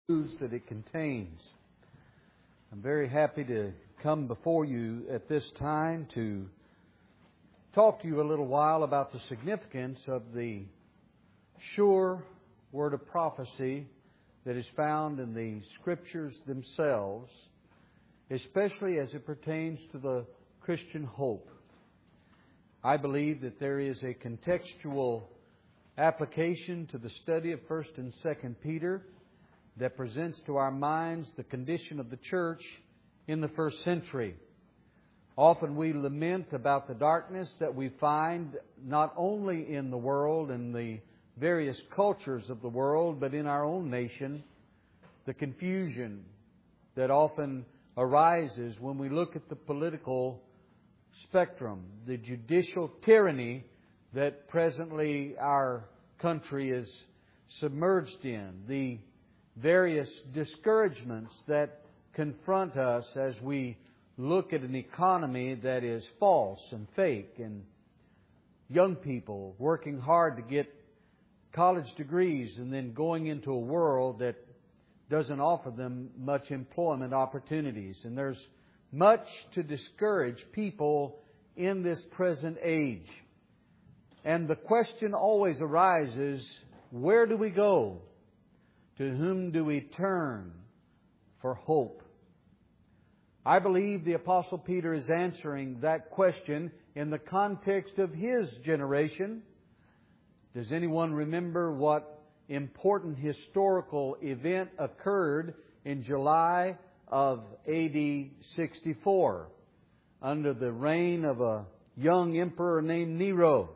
news that it contains. I'm very happy to come before you at this time to talk to you a little while about the significance of the sure word of prophecy that is found in the Scriptures themselves, especially as it pertains to the Christian hope. I believe that there is a contextual application to the study of 1st and 2nd Peter that presents to our minds the condition of the church in the first century. Often we lament about the darkness that we find not only in the world and the various cultures of the world, but in our own nation, the confusion that often arises when we look at the political spectrum, the judicial tyranny that presently our country is submerged in, the various discouragements that confront us as we look at an economy that is false and fake, and young people working hard to get college degrees and then going into a world that doesn't offer them much employment opportunities. And there's much to discourage people in this present age. And the question always arises, where do we go? To whom do we turn for hope? I believe the Apostle Peter is answering that question in the context of his generation. Does anyone remember what important historical event occurred in July of AD 64 under the reign of a young emperor named Nero?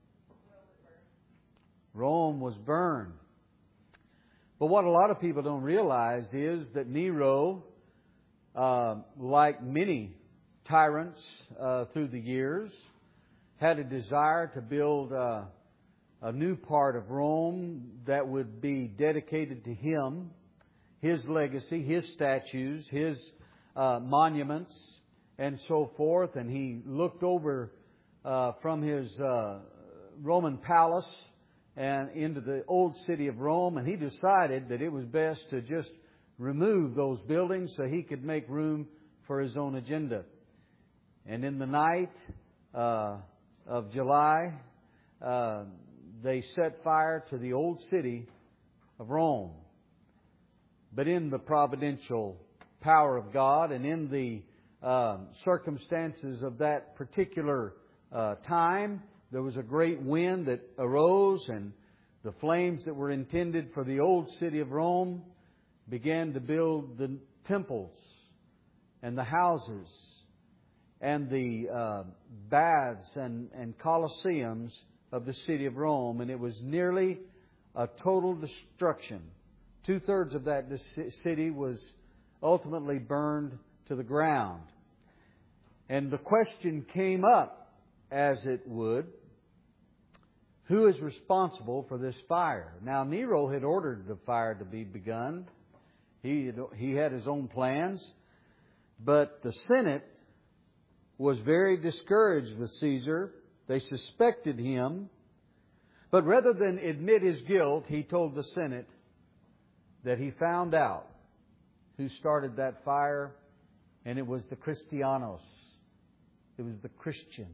Rome was burned. But what a lot of people don't realize is that Nero, like many tyrants through the years, had a desire to build a new part of Rome that would be dedicated to him, his legacy, his statues, his monuments, and so forth. And he looked over from his Roman palace and into the old city of Rome, and he decided that it was best to just remove those buildings so he could make room for his own agenda. And in the night of July, they set fire to the old city of Rome. But in the providential power of God and in the circumstances of that particular time, there was a great wind that arose, and the flames that were intended for the old city of Rome began to build the temples and the houses and the baths and colosseums of the city of Rome. And it was nearly a total destruction. 2/3 of that city was ultimately burned to the ground. And the question came up, as it would, who is responsible for this fire? Now, Nero had ordered the fire to be begun. He had his own plans. But the Senate was very discouraged with Caesar. They suspected him. But rather than admit his guilt, he told the Senate that he found out who started that fire, and it was the Christianos. It was the Christians.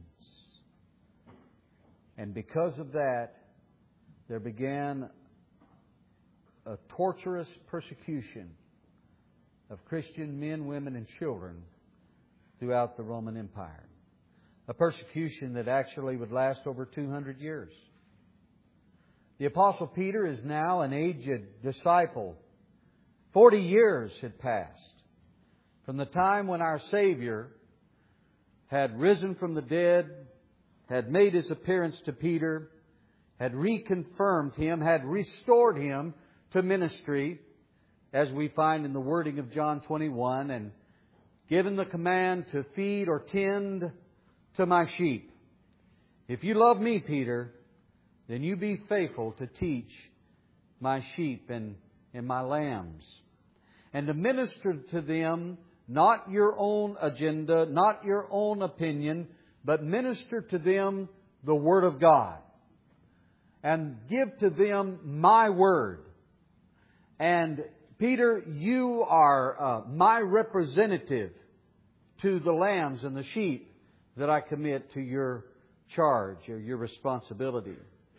And because of that, there began a torturous persecution of Christian men, women, and children throughout the Roman Empire. A persecution that actually would last over 200 years. The Apostle Peter is now an aged disciple. 40 years had passed from the time when our Savior had risen from the dead, had made His appearance to Peter, had reconfirmed him, had restored him to ministry, as we find in the wording of John 21, and given the command to feed or tend to my sheep. If you love me, Peter, then you be faithful to teach my sheep and my lambs, and to minister to them not your own agenda, not your own opinion, but minister to them the Word of God. And give to them my Word. And Peter, you are my representative to the lambs and the sheep that I commit to your charge or your responsibility.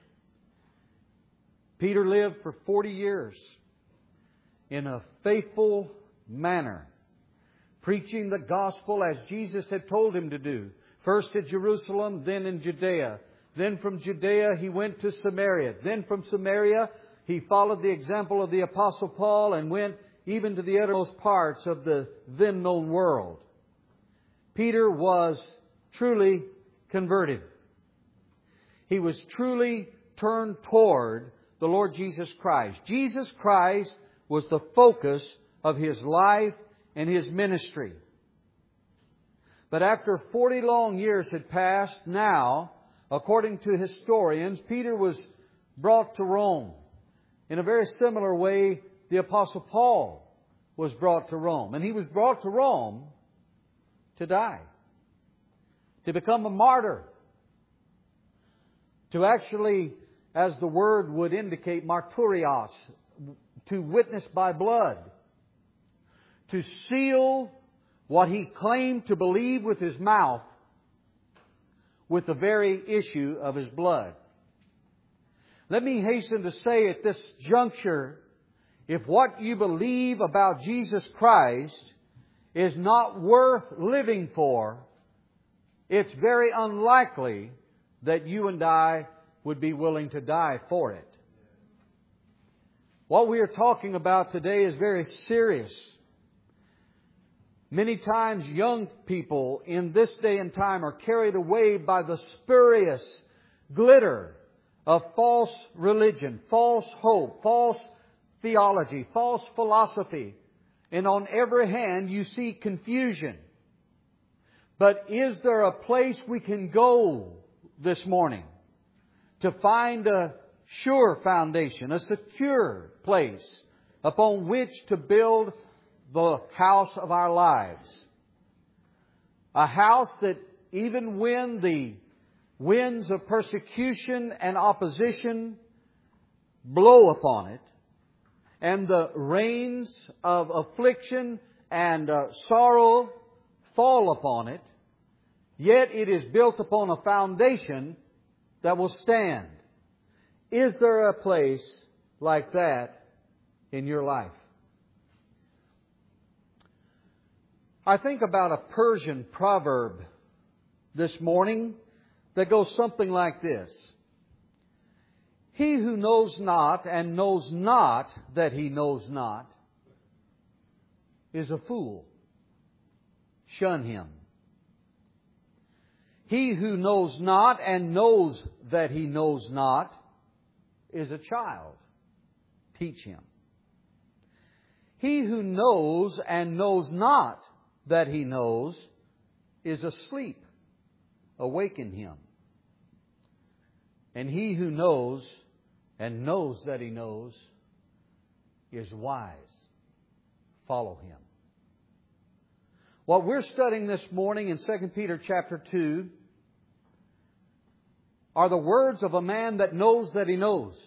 Peter lived for 40 years in a faithful manner, preaching the gospel as Jesus had told him to do. First at Jerusalem, then in Judea. Then from Judea he went to Samaria. Then from Samaria he followed the example of the Apostle Paul and went even to the uttermost parts of the then known world. Peter was truly converted. He was truly turned toward the Lord Jesus Christ. Jesus Christ was the focus of His life and His ministry. But after 40 long years had passed, now, according to historians, Peter was brought to Rome. In a very similar way, the Apostle Paul was brought to Rome. And he was brought to Rome to die, to become a martyr, to actually, as the word would indicate, martyrios, to witness by blood, to seal what he claimed to believe with his mouth with the very issue of his blood. Let me hasten to say at this juncture, if what you believe about Jesus Christ is not worth living for, it's very unlikely that you and I would be willing to die for it. What we are talking about today is very serious. Many times young people in this day and time are carried away by the spurious glitter of false religion, false hope, false theology, false philosophy. And on every hand you see confusion. But is there a place we can go this morning to find a sure foundation, a secure place upon which to build the house of our lives? A house that even when the winds of persecution and opposition blow upon it, and the rains of affliction and sorrow fall upon it, yet it is built upon a foundation that will stand. Is there a place like that in your life? I think about a Persian proverb this morning that goes something like this. He who knows not and knows not that he knows not is a fool. Shun him. He who knows not and knows that he knows not is a child. Teach him. He who knows and knows not that he knows is asleep. Awaken him. And he who knows and knows that he knows is wise. Follow him. What we're studying this morning in 2 Peter chapter 2 are the words of a man that knows that he knows.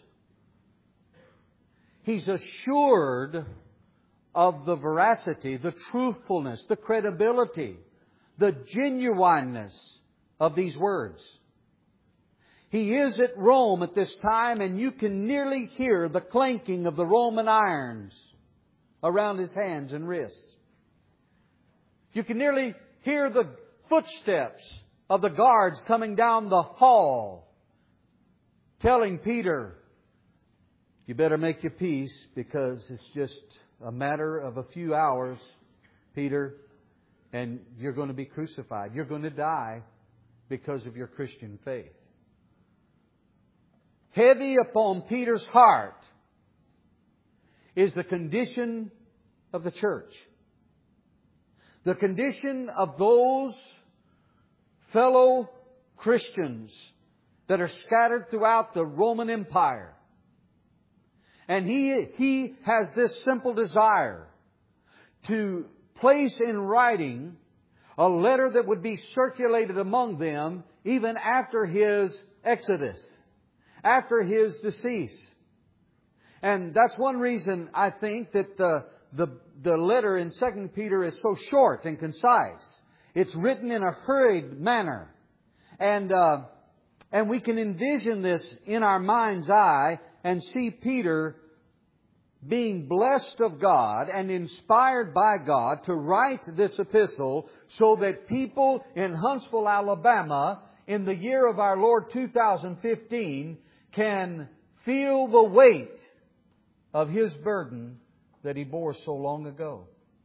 He's assured of the veracity, the truthfulness, the credibility, the genuineness of these words. He is at Rome at this time, and you can nearly hear the clanking of the Roman irons around his hands and wrists. You can nearly hear the footsteps of the guards coming down the hall, telling Peter, you better make your peace because it's just a matter of a few hours, Peter, and you're going to be crucified. You're going to die because of your Christian faith. Heavy upon Peter's heart is the condition of the church. The condition of those fellow Christians that are scattered throughout the Roman Empire. And he has this simple desire to place in writing a letter that would be circulated among them even after his exodus, after his decease. And that's one reason I think that the letter in 2 Peter is so short and concise. It's written in a hurried manner. And we can envision this in our mind's eye and see Peter being blessed of God and inspired by God to write this epistle so that people in Huntsville, Alabama, in the year of our Lord 2015, can feel the weight of His burden that He bore so long ago.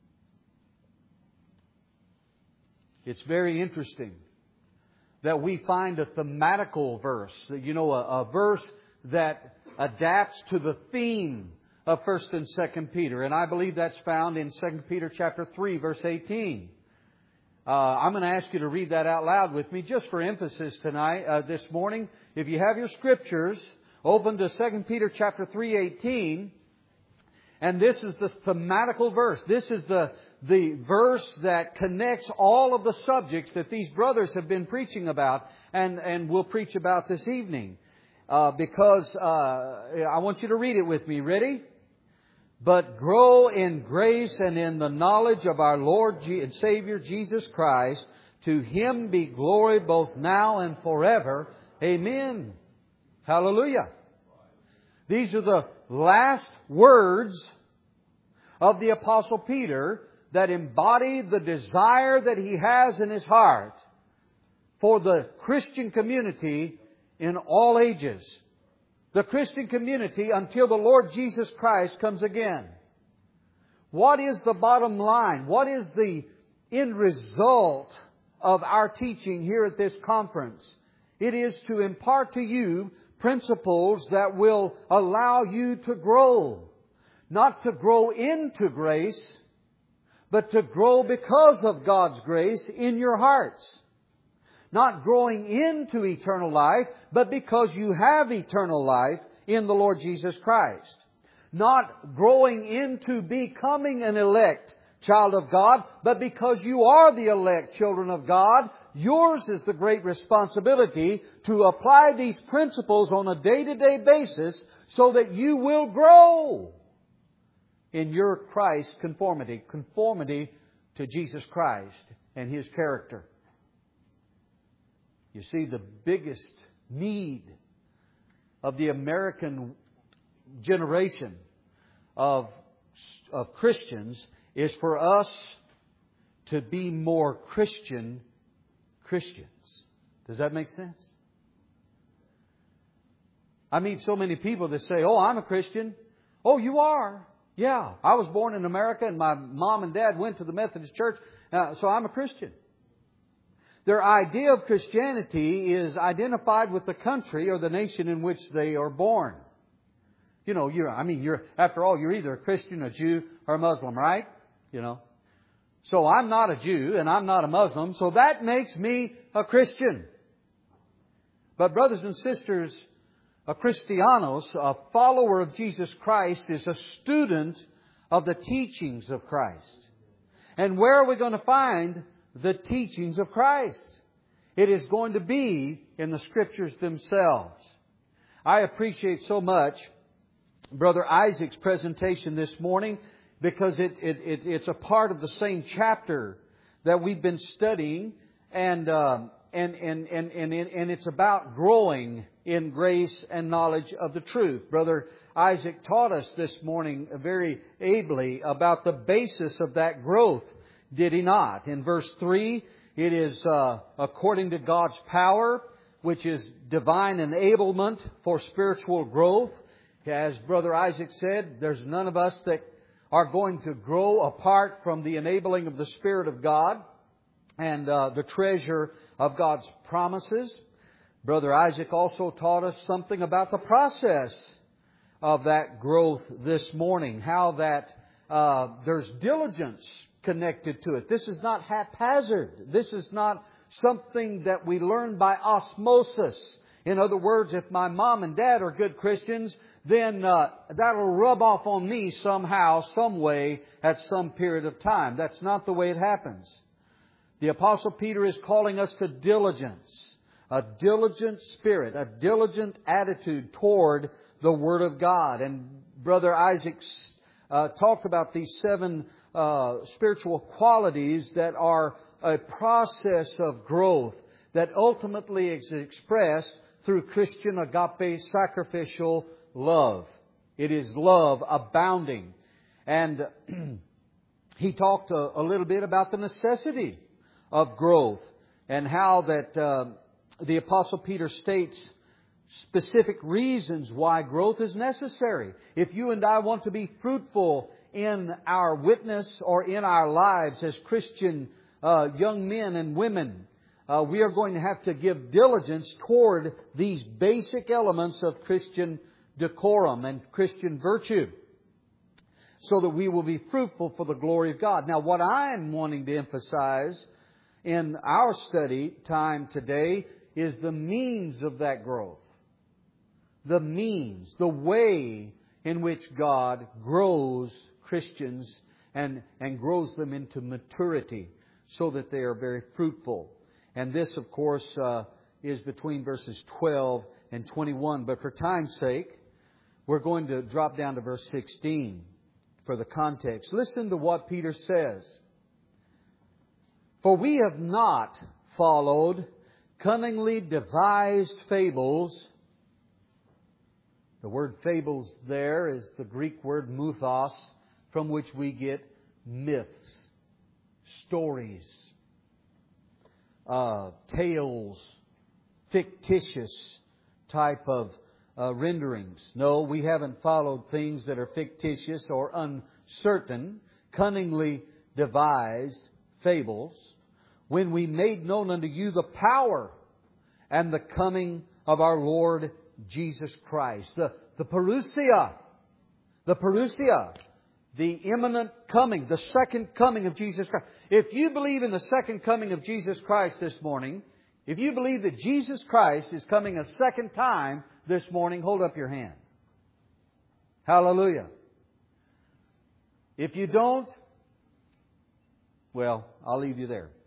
It's very interesting that we find a thematical verse, a verse that adapts to the theme of 1st and 2nd Peter. And I believe that's found in 2 Peter chapter 3, verse 18. I'm going to ask you to read that out loud with me just for emphasis tonight, this morning. If you have your Scriptures, open to 2 Peter chapter 3:18. And this is the thematical verse. This is the verse that connects all of the subjects that these brothers have been preaching about and will preach about this evening. Because I want you to read it with me. Ready? But grow in grace and in the knowledge of our Lord and Savior Jesus Christ. To Him be glory both now and forever. Amen. Hallelujah. These are the last words of the Apostle Peter that embody the desire that he has in his heart for the Christian community in all ages. The Christian community until the Lord Jesus Christ comes again. What is the bottom line? What is the end result of our teaching here at this conference? It is to impart to you principles that will allow you to grow. Not to grow into grace, but to grow because of God's grace in your hearts. Not growing into eternal life, but because you have eternal life in the Lord Jesus Christ. Not growing into becoming an elect child of God, but because you are the elect children of God, yours is the great responsibility to apply these principles on a day-to-day basis so that you will grow in your Christ conformity to Jesus Christ and His character. You see, the biggest need of the American generation of Christians is for us to be more Christians. Does that make sense? I meet so many people that say, "Oh, I'm a Christian." "Oh, you are?" "Yeah, I was born in America and my mom and dad went to the Methodist Church, so I'm a Christian." Their idea of Christianity is identified with the country or the nation in which they are born. After all, you're either a Christian, a Jew, or a Muslim, right? So I'm not a Jew and I'm not a Muslim, so that makes me a Christian. But brothers and sisters, a Christianos, a follower of Jesus Christ, is a student of the teachings of Christ. And where are we going to find the teachings of Christ? It is going to be in the Scriptures themselves. I appreciate so much Brother Isaac's presentation this morning because it's a part of the same chapter that we've been studying, and it's about growing in grace and knowledge of the truth. Brother Isaac taught us this morning very ably about the basis of that growth, did he not? In verse 3, it is according to God's power, which is divine enablement for spiritual growth. As Brother Isaac said, there's none of us that are going to grow apart from the enabling of the Spirit of God and the treasure of God's promises. Brother Isaac also taught us something about the process of that growth this morning, how that there's diligence connected to it. This is not haphazard. This is not something that we learn by osmosis. In other words, if my mom and dad are good Christians, then that'll rub off on me somehow, some way, at some period of time. That's not the way it happens. The Apostle Peter is calling us to diligence, a diligent spirit, a diligent attitude toward the Word of God. And Brother Isaac talked about these 7 spiritual qualities that are a process of growth that ultimately is expressed through Christian agape sacrificial love. It is love abounding. And he talked a little bit about the necessity of growth and how that the Apostle Peter states specific reasons why growth is necessary. If you and I want to be fruitful in our witness or in our lives as Christian young men and women, we are going to have to give diligence toward these basic elements of Christian decorum and Christian virtue, so that we will be fruitful for the glory of God. Now, what I'm wanting to emphasize in our study time today is the means of that growth. The means, the way in which God grows Christians and grows them into maturity so that they are very fruitful. And this, of course, is between verses 12 and 21. But for time's sake, we're going to drop down to verse 16 for the context. Listen to what Peter says. For we have not followed cunningly devised fables. The word fables there is the Greek word mythos, from which we get myths, stories, tales, fictitious type of renderings. No, we haven't followed things that are fictitious or uncertain, cunningly devised fables, when we made known unto you the power and the coming of our Lord Jesus Christ. The parousia, the imminent coming, the second coming of Jesus Christ. If you believe in the second coming of Jesus Christ this morning, if you believe that Jesus Christ is coming a second time this morning, hold up your hand. Hallelujah. If you don't, well, I'll leave you there.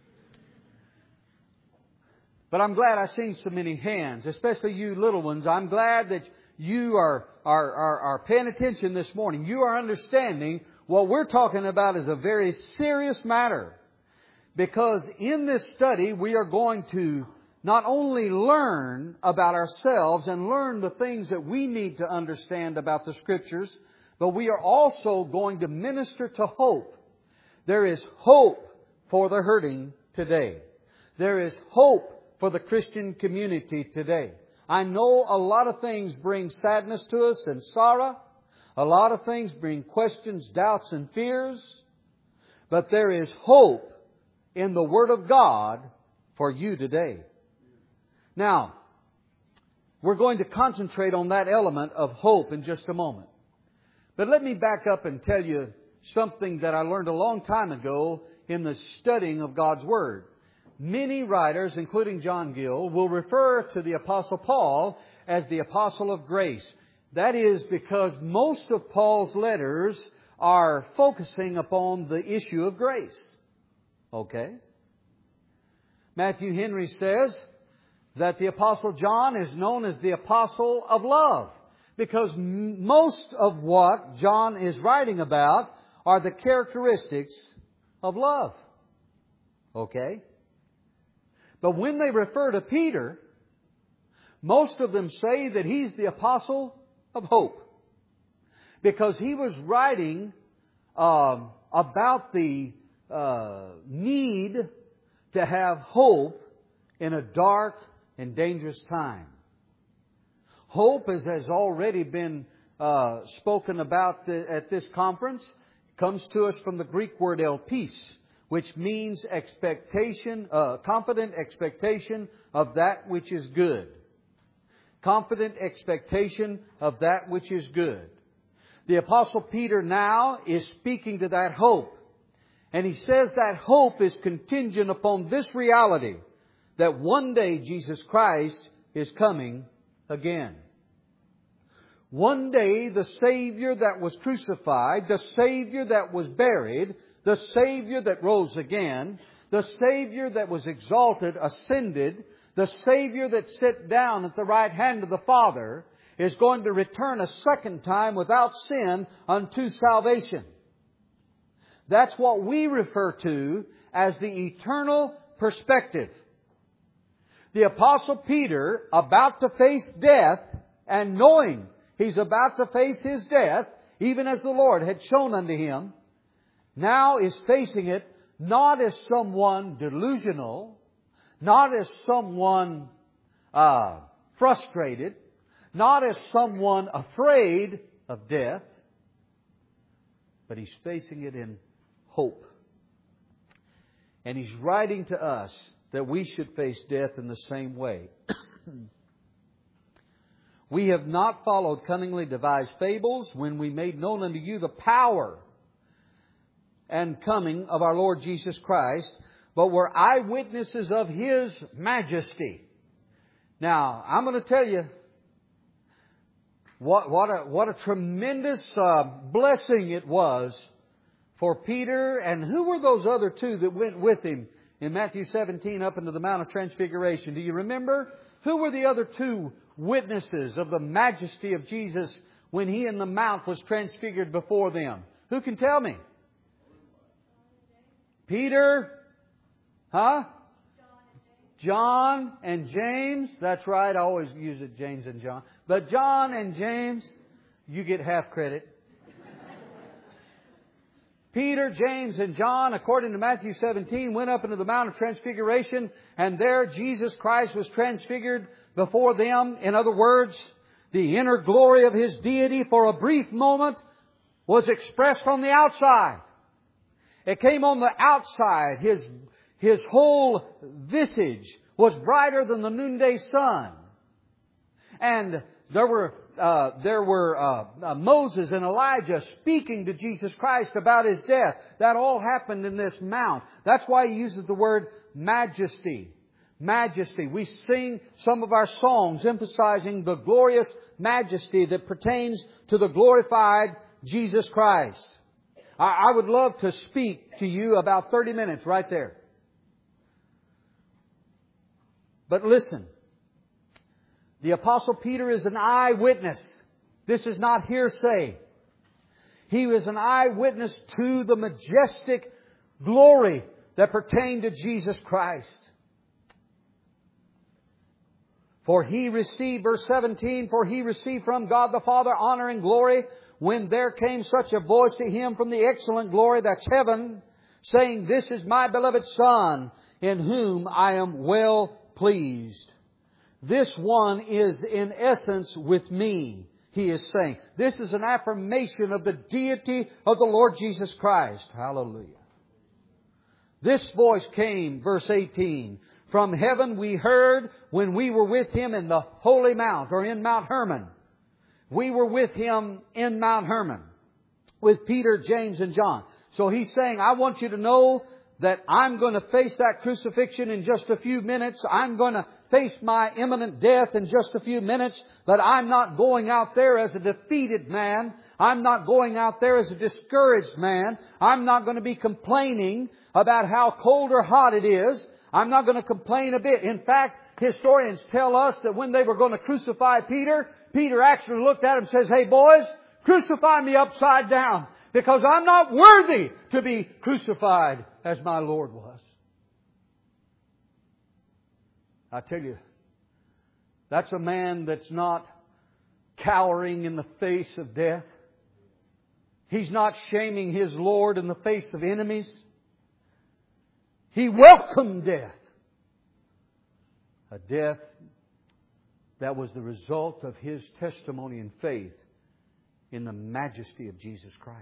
But I'm glad I've seen so many hands, especially you little ones. I'm glad that you are paying attention this morning. You are understanding what we're talking about is a very serious matter. Because in this study, we are going to not only learn about ourselves and learn the things that we need to understand about the Scriptures, but we are also going to minister to hope. There is hope for the hurting today. There is hope for the Christian community today. I know a lot of things bring sadness to us and sorrow. A lot of things bring questions, doubts, and fears. But there is hope in the Word of God for you today. Now, we're going to concentrate on that element of hope in just a moment. But let me back up and tell you something that I learned a long time ago in the studying of God's Word. Many writers, including John Gill, will refer to the Apostle Paul as the Apostle of Grace. That is because most of Paul's letters are focusing upon the issue of grace. Okay? Matthew Henry says that the Apostle John is known as the Apostle of Love, because most of what John is writing about are the characteristics of love. Okay? But when they refer to Peter, most of them say that he's the Apostle of Hope, because he was writing about the need to have hope in a dark and dangerous time. Hope, as has already been spoken about at this conference, comes to us from the Greek word elpis, which means expectation, confident expectation of that which is good. Confident expectation of that which is good. The Apostle Peter now is speaking to that hope. And he says that hope is contingent upon this reality, that one day Jesus Christ is coming again. One day the Savior that was crucified, the Savior that was buried, the Savior that rose again, the Savior that was exalted, ascended, the Savior that sat down at the right hand of the Father, is going to return a second time without sin unto salvation. That's what we refer to as the eternal perspective. The Apostle Peter, about to face death, and knowing he's about to face his death, even as the Lord had shown unto him, now is facing it not as someone delusional, not as someone frustrated, not as someone afraid of death, but he's facing it in hope. And he's writing to us that we should face death in the same way. We have not followed cunningly devised fables when we made known unto you the power and coming of our Lord Jesus Christ, but were eyewitnesses of His majesty. Now, I'm going to tell you what a tremendous blessing it was for Peter. And who were those other two that went with him in Matthew 17 up into the Mount of Transfiguration? Do you remember? Who were the other two witnesses of the majesty of Jesus when He in the Mount was transfigured before them? Who can tell me? Peter? Huh? John and James. That's right. I always use it, James and John. But John and James, you get half credit. Peter, James, and John, according to Matthew 17, went up into the Mount of Transfiguration, and there Jesus Christ was transfigured before them. In other words, the inner glory of His deity for a brief moment was expressed on the outside. It came on the outside. His whole visage was brighter than the noonday sun. And there were Moses and Elijah speaking to Jesus Christ about His death. That all happened in this mount. That's why He uses the word majesty. Majesty. We sing some of our songs emphasizing the glorious majesty that pertains to the glorified Jesus Christ. I would love to speak to you about 30 minutes right there. But listen. The Apostle Peter is an eyewitness. This is not hearsay. He was an eyewitness to the majestic glory that pertained to Jesus Christ. For He received, verse 17, for He received from God the Father honor and glory when there came such a voice to Him from the excellent glory, that's heaven, saying, This is my beloved Son, in whom I am well pleased. This one is in essence with me, He is saying. This is an affirmation of the deity of the Lord Jesus Christ. Hallelujah. This voice came, verse 18, from heaven we heard when we were with Him in the Holy Mount, or in Mount Hermon. We were with Him in Mount Hermon, with Peter, James, and John. So He's saying, I want you to know that I'm going to face that crucifixion in just a few minutes. I'm going to face my imminent death in just a few minutes. But I'm not going out there as a defeated man. I'm not going out there as a discouraged man. I'm not going to be complaining about how cold or hot it is. I'm not going to complain a bit. In fact, historians tell us that when they were going to crucify Peter, Peter actually looked at him and says, Hey boys, crucify me upside down, because I'm not worthy to be crucified as my Lord was. I tell you, that's a man that's not cowering in the face of death. He's not shaming his Lord in the face of enemies. He welcomed death. A death that was the result of his testimony and faith in the majesty of Jesus Christ.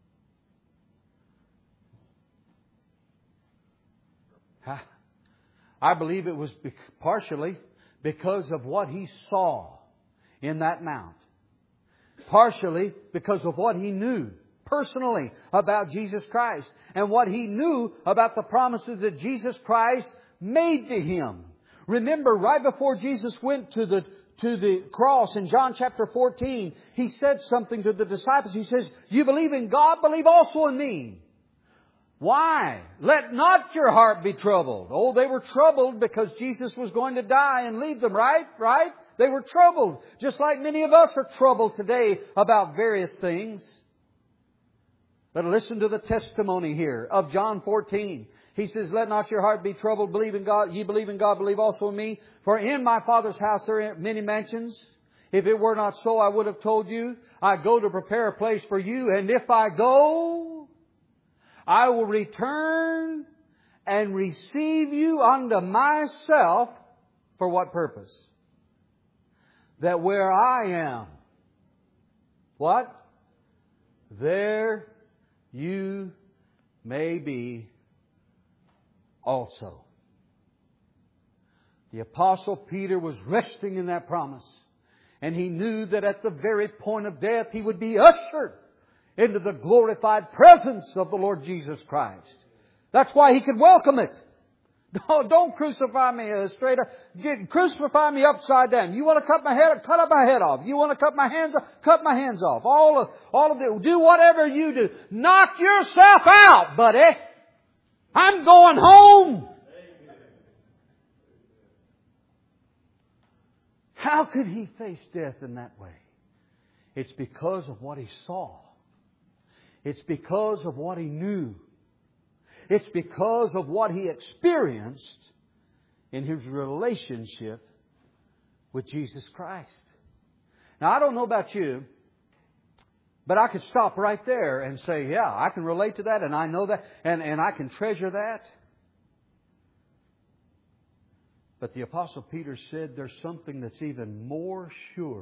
I believe it was partially because of what he saw in that mount. Partially because of what he knew personally about Jesus Christ and what he knew about the promises that Jesus Christ made to him. Remember, right before Jesus went to the cross in John chapter 14, He said something to the disciples. He says, You believe in God, believe also in me. Why? Let not your heart be troubled. Oh, they were troubled because Jesus was going to die and leave them, right? Right? They were troubled, just like many of us are troubled today about various things. But listen to the testimony here of John 14. He says, let not your heart be troubled. Believe in God. Ye believe in God, believe also in me. For in my Father's house there are many mansions. If it were not so, I would have told you. I go to prepare a place for you. And if I go, I will return and receive you unto myself. For what purpose? That where I am, what? There you may be also. The Apostle Peter was resting in that promise. And he knew that at the very point of death he would be ushered into the glorified presence of the Lord Jesus Christ. That's why he could welcome it. Don't crucify me straight up. Crucify me upside down. You want to cut my head? Cut up my head off. You want to cut my hands off? Cut my hands off. All of it. Do whatever you do. Knock yourself out, buddy. I'm going home. How could he face death in that way? It's because of what he saw. It's because of what he knew. It's because of what he experienced in his relationship with Jesus Christ. Now, I don't know about you, but I could stop right there and say, yeah, I can relate to that, and I know that, and I can treasure that. But the Apostle Peter said there's something that's even more sure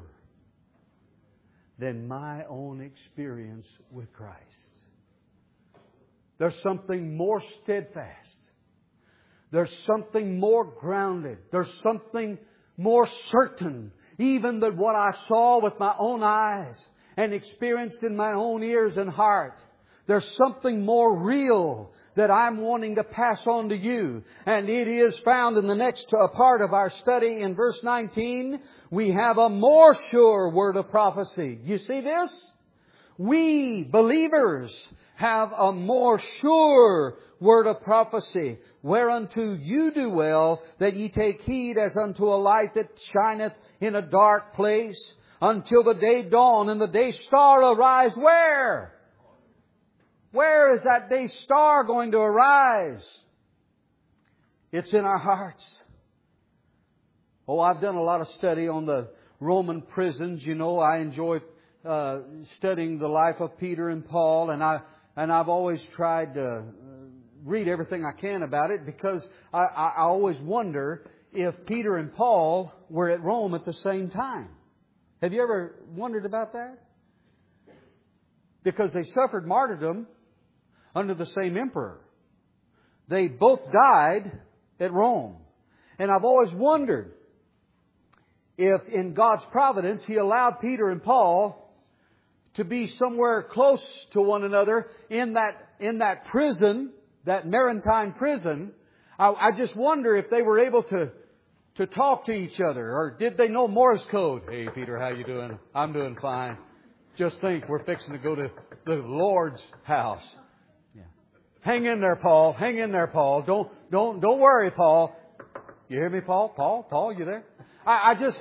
than my own experience with Christ. There's something more steadfast. There's something more grounded. There's something more certain, even than what I saw with my own eyes and experienced in my own ears and heart. There's something more real that I'm wanting to pass on to you. And it is found in the next part of our study in verse 19. We have a more sure word of prophecy. You see this? We believers have a more sure word of prophecy, whereunto you do well that ye take heed as unto a light that shineth in a dark place, until the day dawn and the day star arise. Where? Where is that day star going to arise? It's in our hearts. Oh, I've done a lot of study on the Roman prisons. You know, I enjoy studying the life of Peter and Paul, and I've always tried to read everything I can about it, because I always wonder if Peter and Paul were at Rome at the same time. Have you ever wondered about that? Because they suffered martyrdom under the same emperor. They both died at Rome. And I've always wondered if in God's providence He allowed Peter and Paul to be somewhere close to one another in that prison, that maritime prison. I just wonder if they were able to talk to each other, or did they know Morse code? Hey, Peter, how you doing? I'm doing fine. Just think, we're fixing to go to the Lord's house. Yeah. Hang in there, Paul. Hang in there, Paul. Don't worry, Paul. You hear me, Paul? Paul, you there? I just,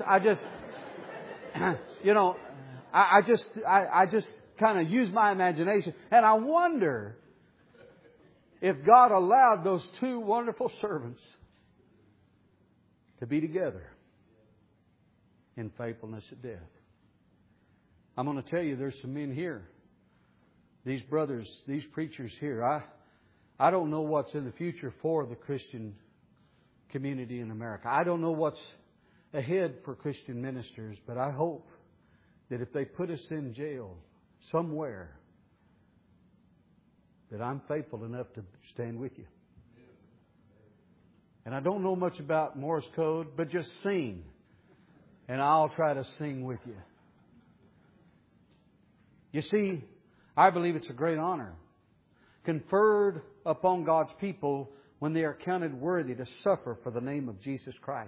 you know, I just kind of use my imagination, and I wonder if God allowed those two wonderful servants to be together in faithfulness at death. I'm going to tell you, there's some men here, these brothers, these preachers here. I don't know what's in the future for the Christian community in America. I don't know what's ahead for Christian ministers, but I hope that if they put us in jail somewhere, that I'm faithful enough to stand with you. And I don't know much about Morse code, but just sing, and I'll try to sing with you. You see, I believe it's a great honor conferred upon God's people when they are counted worthy to suffer for the name of Jesus Christ.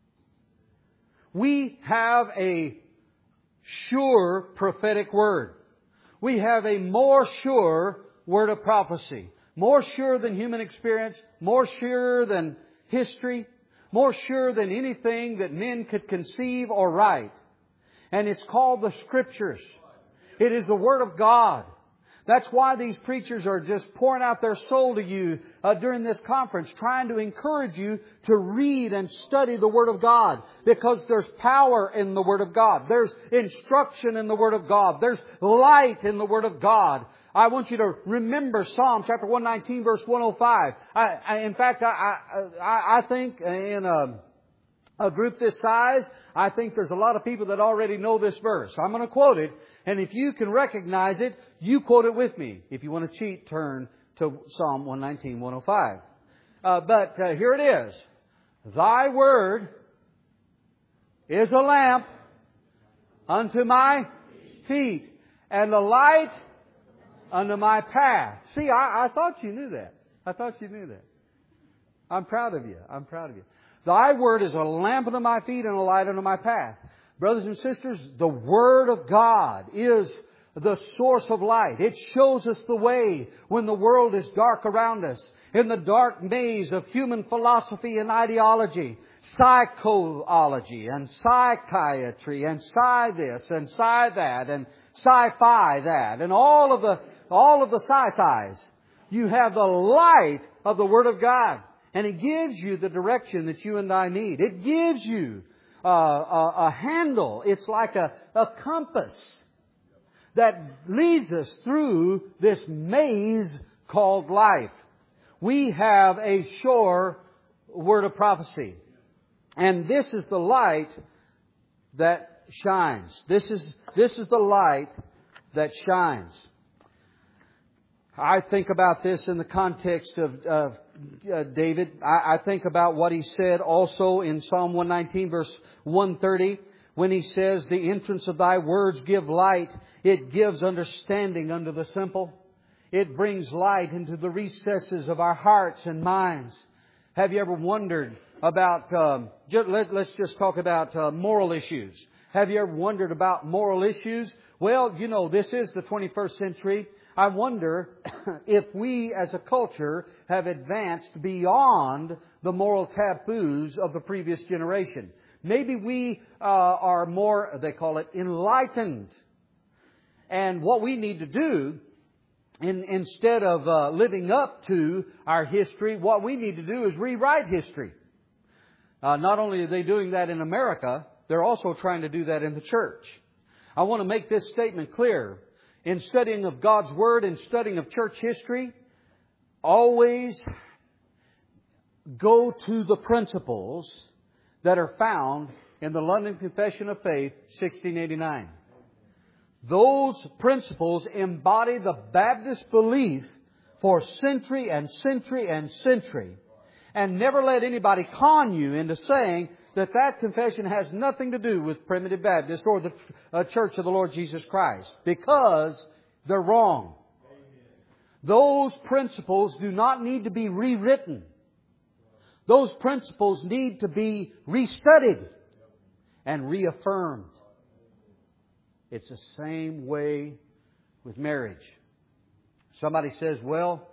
We have a sure prophetic word. We have a more sure word of prophecy. More sure than human experience. More sure than history. more sure than anything that men could conceive or write. And it's called the Scriptures. It is the Word of God. That's why these preachers are just pouring out their soul to you during this conference, trying to encourage you to read and study the Word of God. Because there's power in the Word of God. There's instruction in the Word of God. There's light in the Word of God. I want you to remember Psalm chapter 119, verse 105. I think in a group this size, I think there's a lot of people that already know this verse. I'm going to quote it. And if you can recognize it, you quote it with me. If you want to cheat, turn to Psalm 119, 105. But here it is. Thy word is a lamp unto my feet and a light unto my path. See, I thought you knew that. I thought you knew that. I'm proud of you. I'm proud of you. Thy word is a lamp unto my feet and a light unto my path. Brothers and sisters, the Word of God is the source of light. It shows us the way when the world is dark around us. In the dark maze of human philosophy and ideology, psychology and psychiatry and psi this and psi that and sci-fi that and all of the sci-fis. You have the light of the Word of God. And it gives you the direction that you and I need. It gives you a handle. It's like a compass that leads us through this maze called life. We have a sure word of prophecy. And this is the light that shines. This is the light that shines. I think about this in the context of David. I think about what he said also in Psalm 119 verse 130 when he says, the entrance of Thy words give light. It gives understanding unto the simple. It brings light into the recesses of our hearts and minds. Have you ever wondered about, let's just talk about moral issues. Have you ever wondered about moral issues? Well, you know, this is the 21st century. I wonder if we as a culture have advanced beyond the moral taboos of the previous generation. Maybe we are more, they call it, enlightened. And what we need to do, instead of living up to our history, what we need to do is rewrite history. Not only are they doing that in America, they're also trying to do that in the church. I want to make this statement clear. In studying of God's Word and studying of church history, always go to the principles that are found in the London Confession of Faith, 1689. Those principles embody the Baptist belief for century and century and century. And never let anybody con you into saying that confession has nothing to do with Primitive Baptist or the Church of the Lord Jesus Christ. Because they're wrong. Those principles do not need to be rewritten. Those principles need to be restudied and reaffirmed. It's the same way with marriage. Somebody says, well,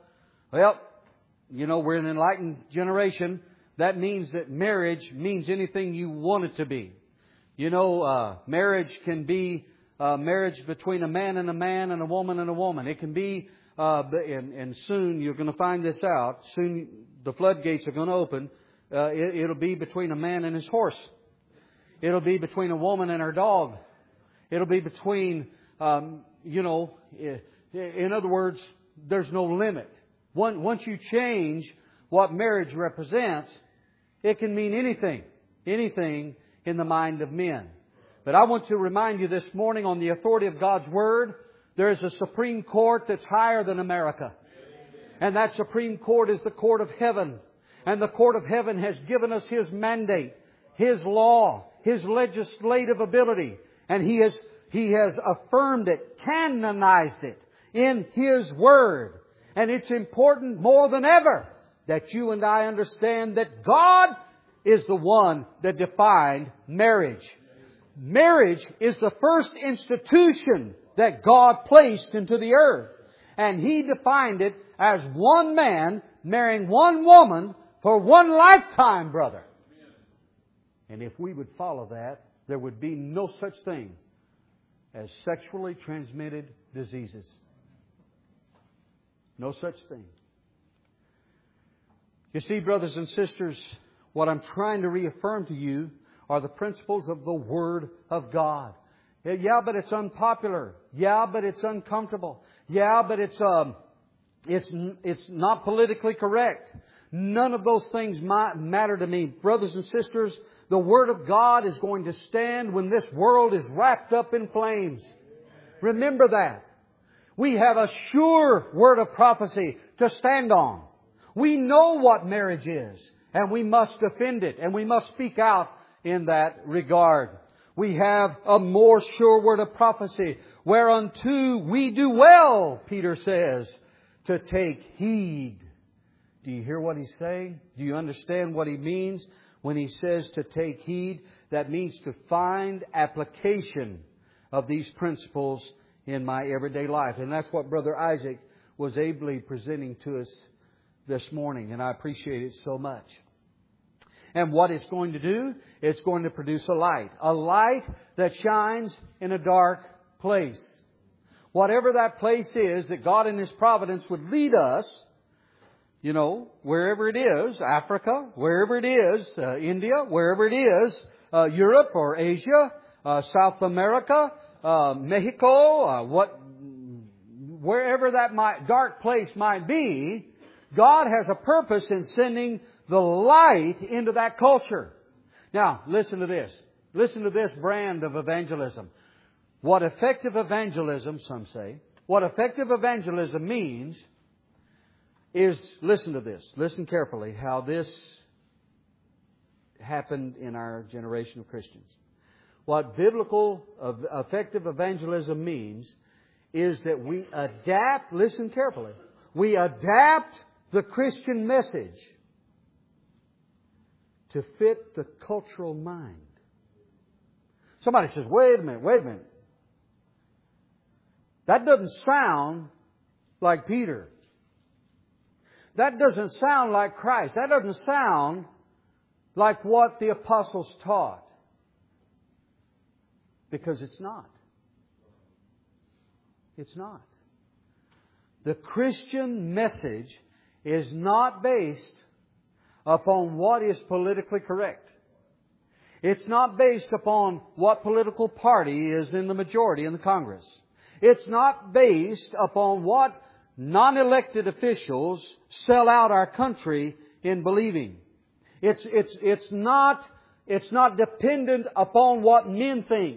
you know, we're an enlightened generation. That means that marriage means anything you want it to be. You know, marriage can be marriage between a man and a woman and a woman. It can be, and soon you're going to find this out. Soon the floodgates are going to open. It'll be between a man and his horse. It'll be between a woman and her dog. It'll be between, in other words, there's no limit. Once you change what marriage represents, it can mean anything in the mind of men. But I want to remind you this morning, on the authority of God's Word, there is a Supreme Court that's higher than America. And that Supreme Court is the Court of Heaven. And the Court of Heaven has given us His mandate, His law, His legislative ability. And He has affirmed it, canonized it in His Word. And it's important more than ever that you and I understand that God is the one that defined marriage. Marriage is the first institution that God placed into the earth. And He defined it as one man marrying one woman for one lifetime, brother. And if we would follow that, there would be no such thing as sexually transmitted diseases. No such thing. You see, brothers and sisters, what I'm trying to reaffirm to you are the principles of the Word of God. Yeah, but it's unpopular. Yeah, but it's uncomfortable. Yeah, but it's not politically correct. None of those things matter to me. Brothers and sisters, the Word of God is going to stand when this world is wrapped up in flames. Remember that. We have a sure word of prophecy to stand on. We know what marriage is, and we must defend it, and we must speak out in that regard. We have a more sure word of prophecy, whereunto we do well, Peter says, to take heed. Do you hear what he's saying? Do you understand what he means when he says to take heed? That means to find application of these principles in my everyday life. And that's what Brother Isaac was ably presenting to us this morning, and I appreciate it so much. And what it's going to do, it's going to produce a light that shines in a dark place. Whatever that place is that God in His providence would lead us, wherever it is, Africa, wherever it is, India, wherever it is, Europe or Asia, South America, Mexico, wherever that dark place might be, God has a purpose in sending the light into that culture. Now, listen to this. Listen to this brand of evangelism. What effective evangelism, some say, what effective evangelism means is, listen to this. Listen carefully how this happened in our generation of Christians. What biblical effective evangelism means is that we adapt, listen carefully, we adapt the Christian message to fit the cultural mind. Somebody says, wait a minute. That doesn't sound like Peter. That doesn't sound like Christ. That doesn't sound like what the apostles taught. Because it's not. It's not. The Christian message is not based upon what is politically correct. It's not based upon what political party is in the majority in the Congress. It's not based upon what non-elected officials sell out our country in believing. It's not dependent upon what men think.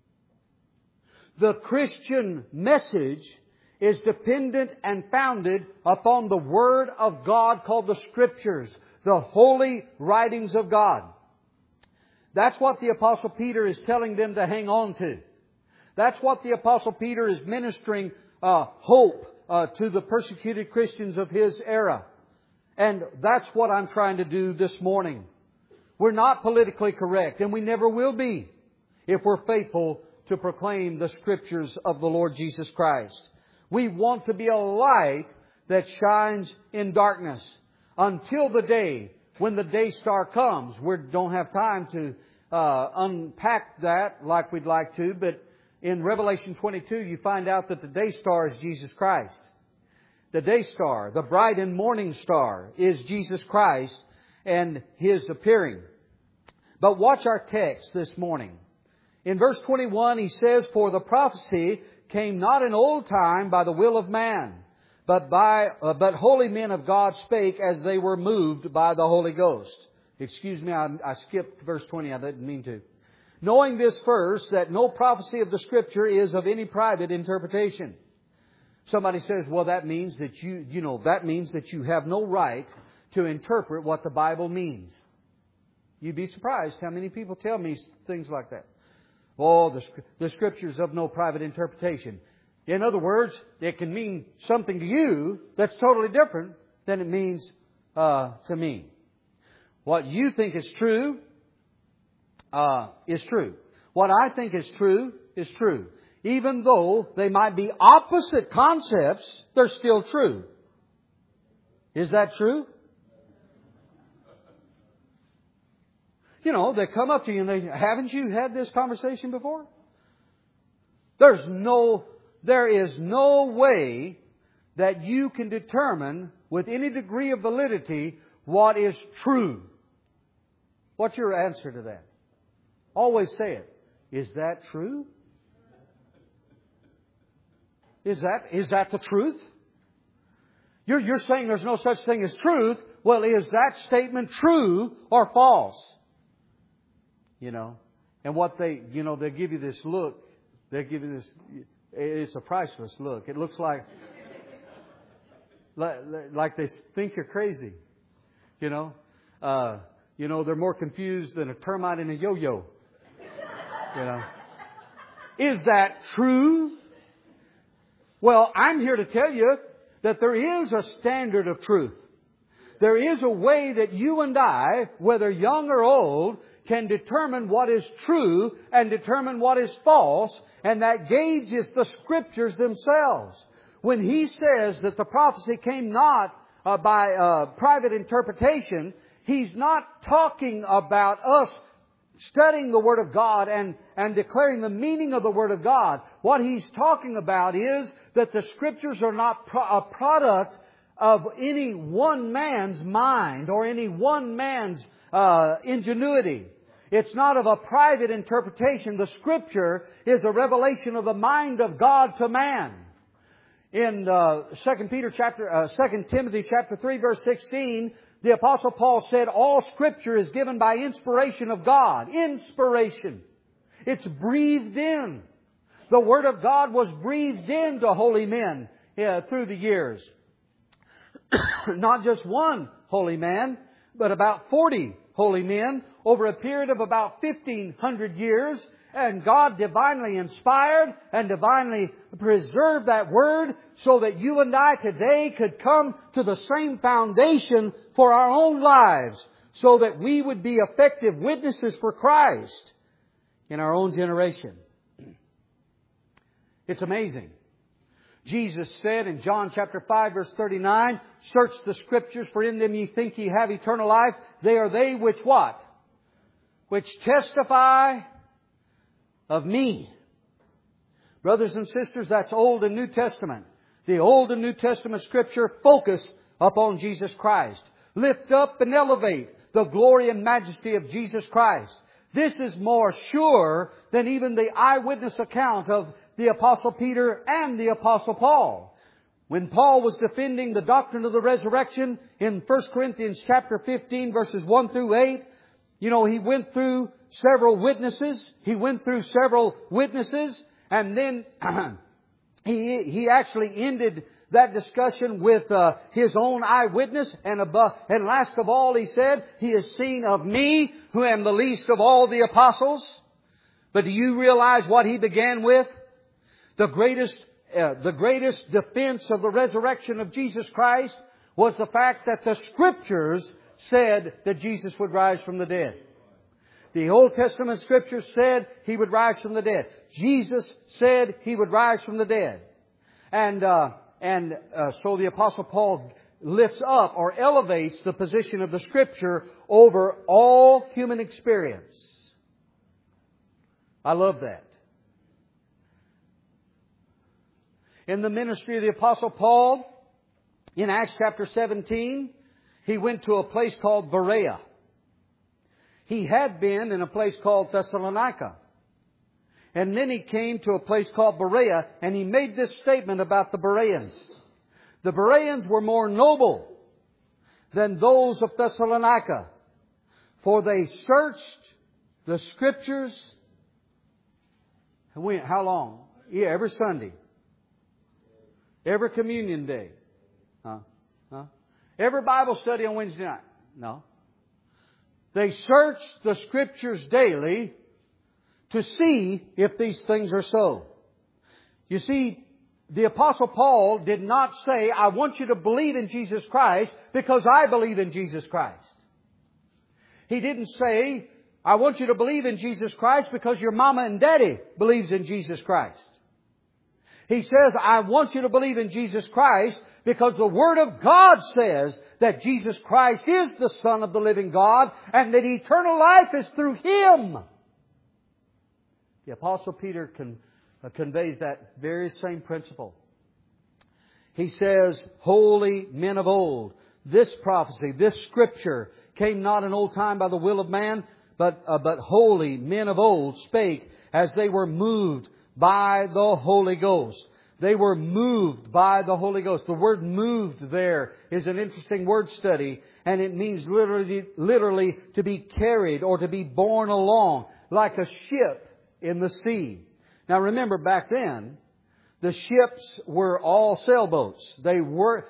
The Christian message is dependent and founded upon the Word of God called the Scriptures, the holy writings of God. That's what the Apostle Peter is telling them to hang on to. That's what the Apostle Peter is ministering hope to the persecuted Christians of his era. And that's what I'm trying to do this morning. We're not politically correct, and we never will be if we're faithful to proclaim the Scriptures of the Lord Jesus Christ. We want to be a light that shines in darkness until the day when the day star comes. We don't have time to unpack that like we'd like to, but in Revelation 22 you find out that the day star is Jesus Christ. The day star, the bright and morning star, is Jesus Christ and His appearing. But watch our text this morning. In verse 21 he says, "For the prophecy came not in old time by the will of man, but holy men of God spake as they were moved by the Holy Ghost." Excuse me, I skipped verse 20. I didn't mean to. "Knowing this first, that no prophecy of the Scripture is of any private interpretation." Somebody says, well, that means that that means that you have no right to interpret what the Bible means. You'd be surprised how many people tell me things like that. Oh, the Scripture's of no private interpretation. In other words, it can mean something to you that's totally different than it means to me. What you think is true is true. What I think is true is true. Even though they might be opposite concepts, they're still true. Is that true? You know, they come up to you and they, haven't you had this conversation before? There is no way that you can determine with any degree of validity what is true. What's your answer to that? Always say it. Is that true? Is that the truth? You're saying there's no such thing as truth. Well, is that statement true or false? You know, and what they give you this look. They give you this. It's a priceless look. It looks like they think you're crazy. You know, they're more confused than a termite in a yo-yo. You know, is that true? Well, I'm here to tell you that there is a standard of truth. There is a way that you and I, whether young or old, can determine what is true and determine what is false, and that gauge is the Scriptures themselves. When He says that the prophecy came not by private interpretation, He's not talking about us studying the Word of God and declaring the meaning of the Word of God. What He's talking about is that the Scriptures are not a product of any one man's mind or any one man's ingenuity. It's not of a private interpretation. The Scripture is a revelation of the mind of God to man. In 2 Timothy chapter 3 verse 16, the Apostle Paul said, all Scripture is given by inspiration of God. Inspiration. It's breathed in. The Word of God was breathed into holy men through the years. Not just one holy man, but about 40 holy men over a period of about 1,500 years. And God divinely inspired and divinely preserved that Word so that you and I today could come to the same foundation for our own lives, so that we would be effective witnesses for Christ in our own generation. It's amazing. Jesus said in John chapter 5 verse 39, search the Scriptures, for in them ye think ye have eternal life. They are they which what? Which testify of me. Brothers and sisters, that's Old and New Testament. The Old and New Testament Scripture focus upon Jesus Christ. Lift up and elevate the glory and majesty of Jesus Christ. This is more sure than even the eyewitness account of the Apostle Peter and the Apostle Paul. When Paul was defending the doctrine of the resurrection in 1 Corinthians chapter 15 verses 1 through 8, he went through several witnesses. And then he actually ended that discussion with his own eyewitness. And last of all, he said, He has seen of me, who am the least of all the apostles. But do you realize what he began with? The greatest defense of the resurrection of Jesus Christ was the fact that the Scriptures said that Jesus would rise from the dead. The Old Testament Scriptures said He would rise from the dead. Jesus said He would rise from the dead. So the Apostle Paul lifts up or elevates the position of the Scripture over all human experience. I love that. In the ministry of the Apostle Paul, in Acts chapter 17, he went to a place called Berea. He had been in a place called Thessalonica. And then he came to a place called Berea, and he made this statement about the Bereans. The Bereans were more noble than those of Thessalonica, for they searched the Scriptures. How long? Yeah, every Sunday. Every communion day. Every Bible study on Wednesday night. No. They searched the Scriptures daily to see if these things are so. You see, the Apostle Paul did not say, I want you to believe in Jesus Christ because I believe in Jesus Christ. He didn't say, I want you to believe in Jesus Christ because your mama and daddy believes in Jesus Christ. He says, I want you to believe in Jesus Christ because the Word of God says that Jesus Christ is the Son of the living God and that eternal life is through Him. The Apostle Peter conveys that very same principle. He says, holy men of old, this prophecy, this Scripture came not in old time by the will of man, but holy men of old spake as they were moved by the Holy Ghost. They were moved by the Holy Ghost. The word moved there is an interesting word study, and it means literally to be carried or to be borne along like a ship in the sea. Now remember, back then, the ships were all sailboats. They were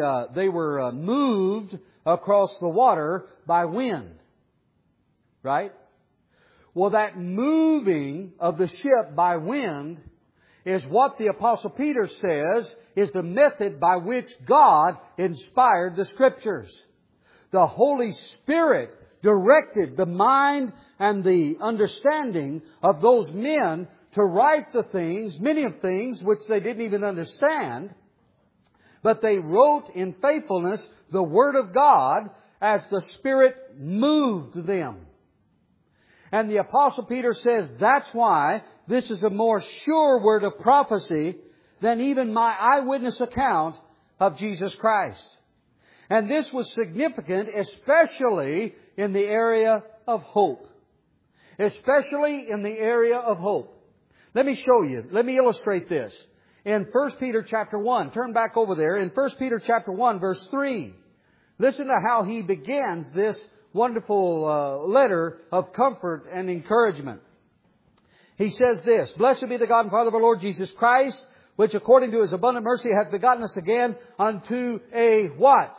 moved across the water by wind. Right? Well, that moving of the ship by wind is what the Apostle Peter says is the method by which God inspired the Scriptures. The Holy Spirit directed the mind and the understanding of those men to write the things, many of things which they didn't even understand, but they wrote in faithfulness the Word of God as the Spirit moved them. And the Apostle Peter says that's why this is a more sure word of prophecy than even my eyewitness account of Jesus Christ. And this was significant especially in the area of hope. Especially in the area of hope. Let me show you. Let me illustrate this. In 1 Peter chapter 1, turn back over there. In 1 Peter chapter 1 verse 3, listen to how he begins this wonderful letter of comfort and encouragement. He says this, Blessed be the God and Father of our Lord Jesus Christ, which according to His abundant mercy hath begotten us again unto a what?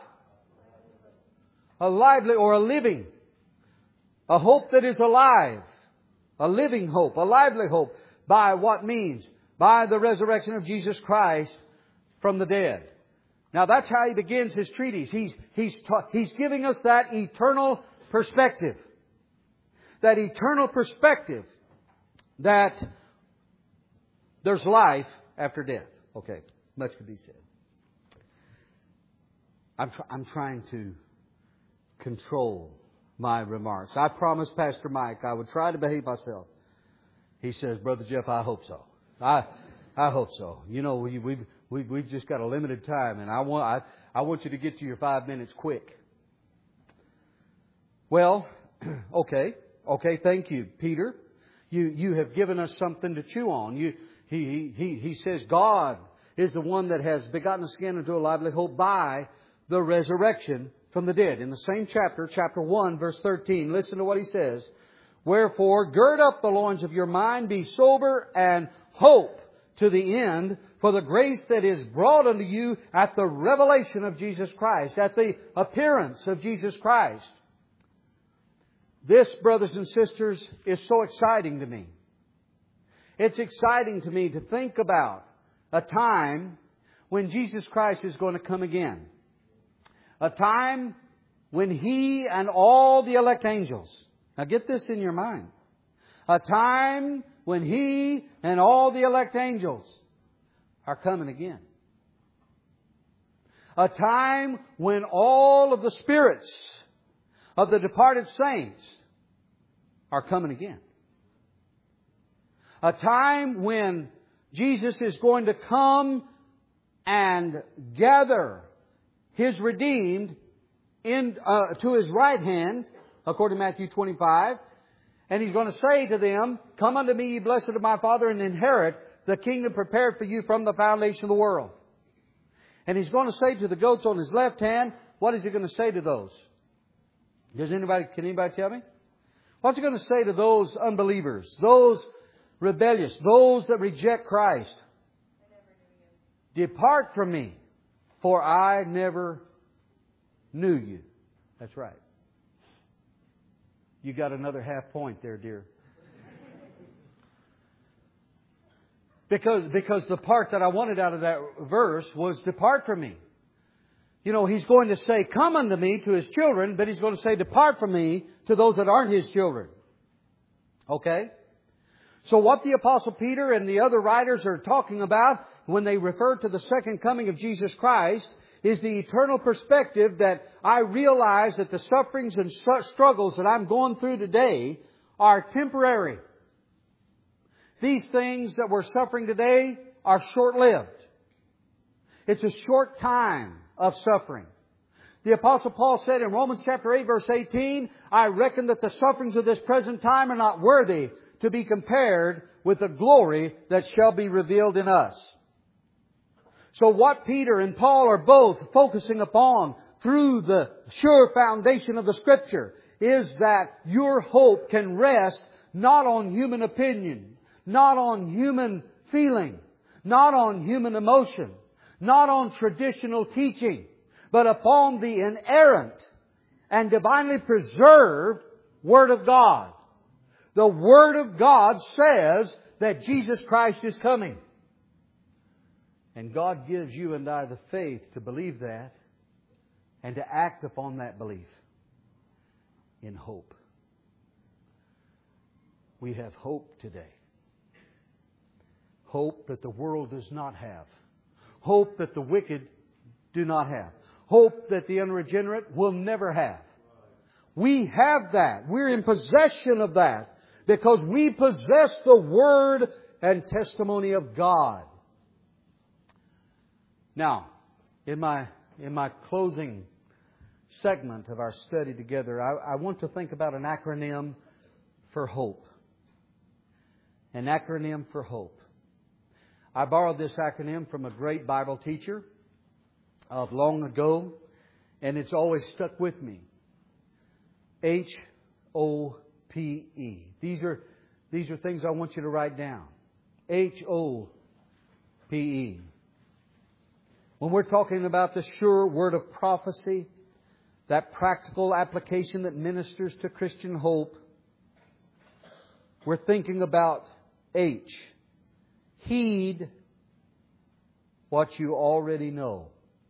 A lively or a living. A hope that is alive. A living hope. A lively hope. By what means? By the resurrection of Jesus Christ from the dead. Now that's how he begins his treatise. He's giving us that eternal perspective. That eternal perspective that there's life after death. Okay, much could be said. I'm trying to control my remarks. I promised Pastor Mike I would try to behave myself. He says, Brother Jeff, I hope so. I hope so. You know, we've just got a limited time, and I want you to get to your 5 minutes quick. Well, okay, thank you, Peter. You have given us something to chew on. He says God is the one that has begotten us again into a lively hope by the resurrection from the dead. In the same chapter, chapter 1, verse 13, listen to what he says. Wherefore, gird up the loins of your mind, be sober, and hope to the end for the grace that is brought unto you at the revelation of Jesus Christ, at the appearance of Jesus Christ. This, brothers and sisters, is so exciting to me. It's exciting to me to think about a time when Jesus Christ is going to come again. A time when He and all the elect angels, now get this in your mind. A time when He and all the elect angels are coming again. A time when all of the spirits of the departed saints are coming again. A time when Jesus is going to come and gather His redeemed to His right hand, according to Matthew 25. And He's going to say to them, Come unto me, ye blessed of my Father, and inherit the kingdom prepared for you from the foundation of the world. And He's going to say to the goats on His left hand, what is He going to say to those? Can anybody tell me? What's He going to say to those unbelievers, those rebellious, those that reject Christ? Depart from me, for I never knew you. That's right. You got another half point there, dear. Because the part that I wanted out of that verse was depart from me. You know, He's going to say, Come unto me to His children, but He's going to say, Depart from me to those that aren't His children. Okay? So what the Apostle Peter and the other writers are talking about, when they refer to the second coming of Jesus Christ is the eternal perspective that I realize that the sufferings and struggles that I'm going through today are temporary. These things that we're suffering today are short-lived. It's a short time of suffering. The Apostle Paul said in Romans chapter 8 verse 18, I reckon that the sufferings of this present time are not worthy to be compared with the glory that shall be revealed in us. So what Peter and Paul are both focusing upon through the sure foundation of the Scripture is that your hope can rest not on human opinion, not on human feeling, not on human emotion, not on traditional teaching, but upon the inerrant and divinely preserved Word of God. The Word of God says that Jesus Christ is coming. And God gives you and I the faith to believe that and to act upon that belief in hope. We have hope today. Hope that the world does not have. Hope that the wicked do not have. Hope that the unregenerate will never have. We have that. We're in possession of that because we possess the Word and testimony of God. Now, in my closing segment of our study together, I want to think about an acronym for hope. An acronym for hope. I borrowed this acronym from a great Bible teacher of long ago, and it's always stuck with me. H-O-P-E. These are things I want you to write down. H-O-P-E. When we're talking about the sure word of prophecy, that practical application that ministers to Christian hope, we're thinking about H. Heed what you already know.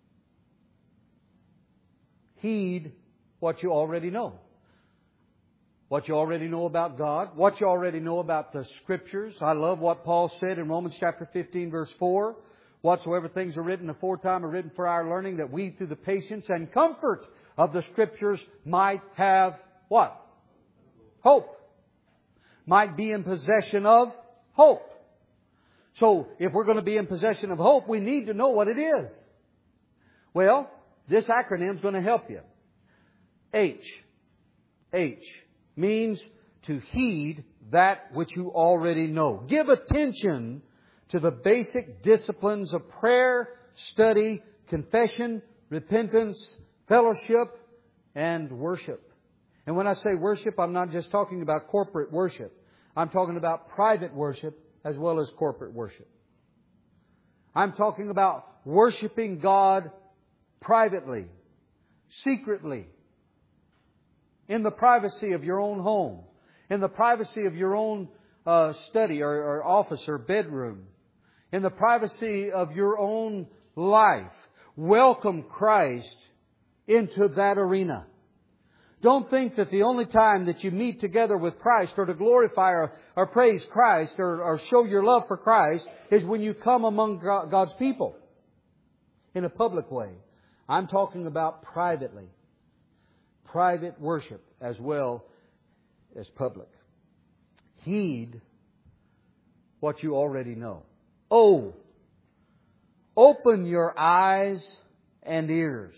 Heed what you already know. What you already know about God. What you already know about the Scriptures. I love what Paul said in Romans chapter 15 verse 4. Whatsoever things are written aforetime are written for our learning, that we through the patience and comfort of the Scriptures might have what? Hope. Might be in possession of hope. So, if we're going to be in possession of hope, we need to know what it is. Well, this acronym is going to help you. H. H means to heed that which you already know. Give attention to the basic disciplines of prayer, study, confession, repentance, fellowship, and worship. And when I say worship, I'm not just talking about corporate worship. I'm talking about private worship as well as corporate worship. I'm talking about worshiping God privately, secretly, in the privacy of your own home, in the privacy of your own study or office or bedroom, in the privacy of your own life. Welcome Christ into that arena. Don't think that the only time that you meet together with Christ or to glorify or praise Christ or show your love for Christ is when you come among God's people in a public way. I'm talking about privately. Private worship as well as public. Heed what you already know. Oh, open your eyes and ears.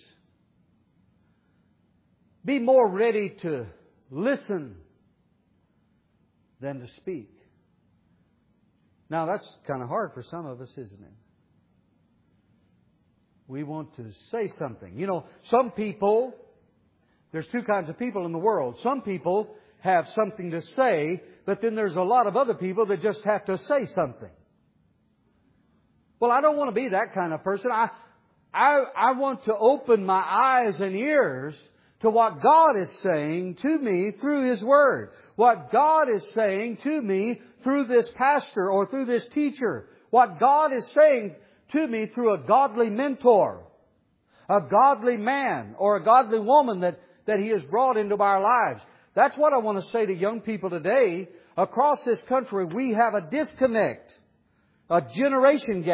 Be more ready to listen than to speak. Now that's kind of hard for some of us, isn't it? We want to say something. You know, some people, there's two kinds of people in the world. Some people have something to say, but then there's a lot of other people that just have to say something. Well, I don't want to be that kind of person. I want to open my eyes and ears to what God is saying to me through His Word. What God is saying to me through this pastor or through this teacher. What God is saying to me through a godly mentor, a godly man or a godly woman that He has brought into our lives. That's what I want to say to young people today. Across this country, we have a disconnect, a generation gap.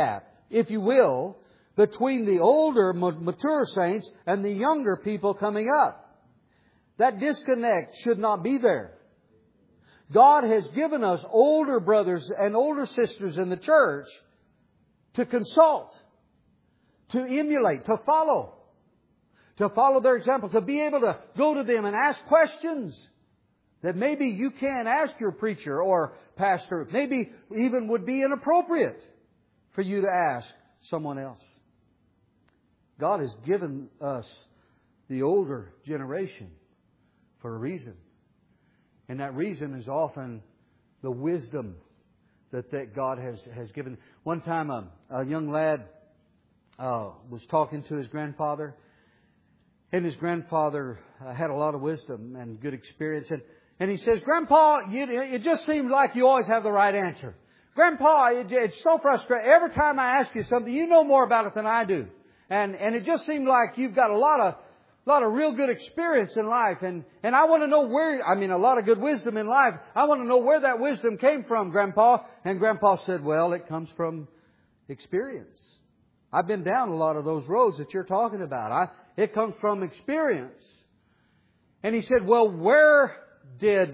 if you will, between the older, mature saints and the younger people coming up. That disconnect should not be there. God has given us older brothers and older sisters in the church to consult, to emulate, to follow their example, to be able to go to them and ask questions that maybe you can't ask your preacher or pastor, maybe even would be inappropriate for you to ask someone else. God has given us the older generation for a reason. And that reason is often the wisdom that God has given. One time a young lad was talking to his grandfather. And his grandfather had a lot of wisdom and good experience. And he says, Grandpa, it just seems like you always have the right answer. Grandpa, it's so frustrating. Every time I ask you something, you know more about it than I do. And it just seems like you've got a lot of real good experience in life. And I want to know a lot of good wisdom in life. I want to know where that wisdom came from, Grandpa. And Grandpa said, well, it comes from experience. I've been down a lot of those roads that you're talking about. It comes from experience. And he said, well, where did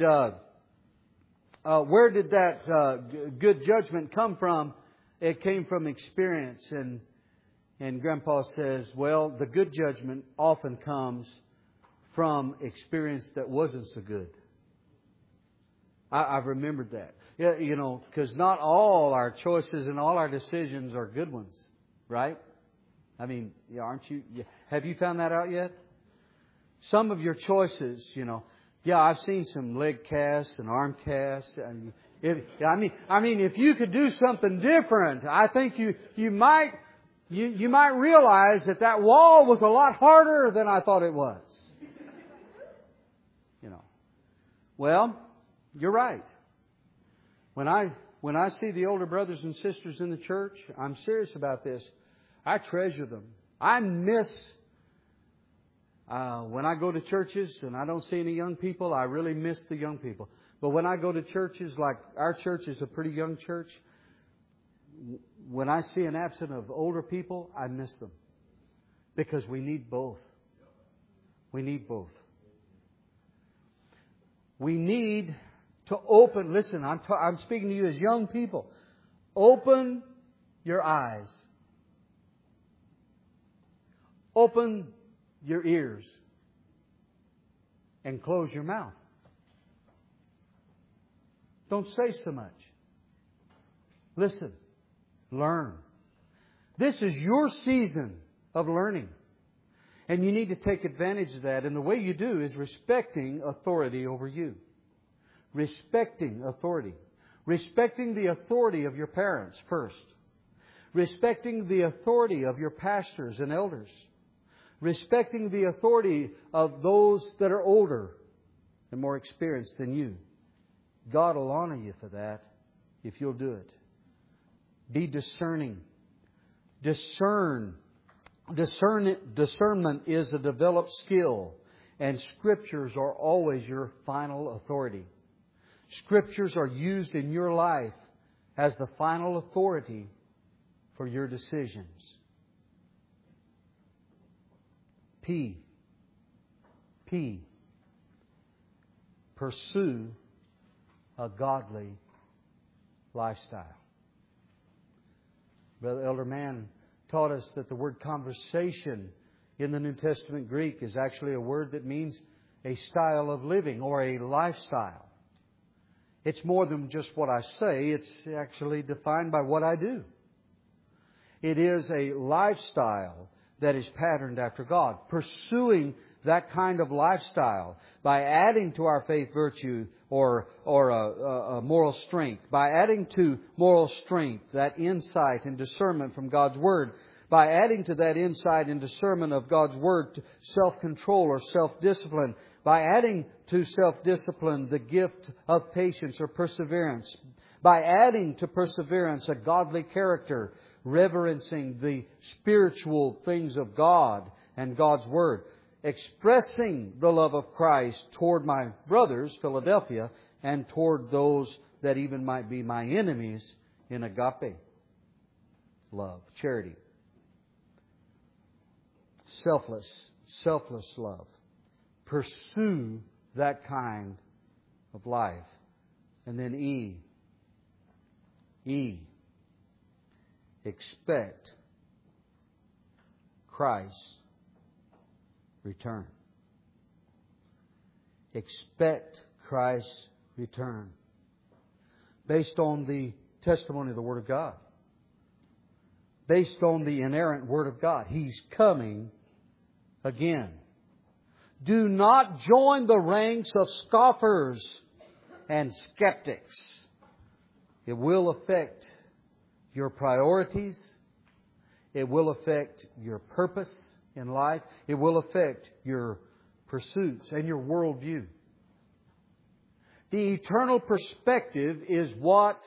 that good judgment come from? It came from experience. And Grandpa says, well, the good judgment often comes from experience that wasn't so good. I've remembered that. Yeah, because not all our choices and all our decisions are good ones, right? I mean, aren't you? Have you found that out yet? Some of your choices, I've seen some leg casts and arm casts. If you could do something different, I think you might realize that wall was a lot harder than I thought it was. Well, you're right. When I see the older brothers and sisters in the church, I'm serious about this. I treasure them. I miss when I go to churches and I don't see any young people, I really miss the young people. But when I go to churches, like our church is a pretty young church, when I see an absence of older people, I miss them. Because we need both. We need both. We need to open, listen, I'm speaking to you as young people. Open your eyes. Open your ears. And close your mouth. Don't say so much. Listen. Learn. This is your season of learning. And you need to take advantage of that. And the way you do is respecting authority over you. Respecting authority. Respecting the authority of your parents first. Respecting the authority of your pastors and elders. Respecting the authority of those that are older and more experienced than you. God will honor you for that if you'll do it. Be discerning. Discernment is a developed skill, and Scriptures are always your final authority. Scriptures are used in your life as the final authority for your decisions. P. Pursue a godly lifestyle. Brother Elder Mann taught us that the word conversation in the New Testament Greek is actually a word that means a style of living or a lifestyle. It's more than just what I say. It's actually defined by what I do. It is a lifestyle that is patterned after God. Pursuing that kind of lifestyle by adding to our faith virtue or a moral strength. By adding to moral strength that insight and discernment from God's Word. By adding to that insight and discernment of God's Word self-control or self-discipline. By adding to self-discipline the gift of patience or perseverance. By adding to perseverance a godly character, reverencing the spiritual things of God and God's Word. Expressing the love of Christ toward my brothers, Philadelphia, and toward those that even might be my enemies in agape love. Charity. Selfless love. Pursue that kind of life. And then E. Expect Christ's return. Expect Christ's return. Based on the testimony of the Word of God. Based on the inerrant Word of God. He's coming again. Do not join the ranks of scoffers and skeptics. It will affect your priorities. It will affect your purpose in life. It will affect your pursuits and your worldview. The eternal perspective is what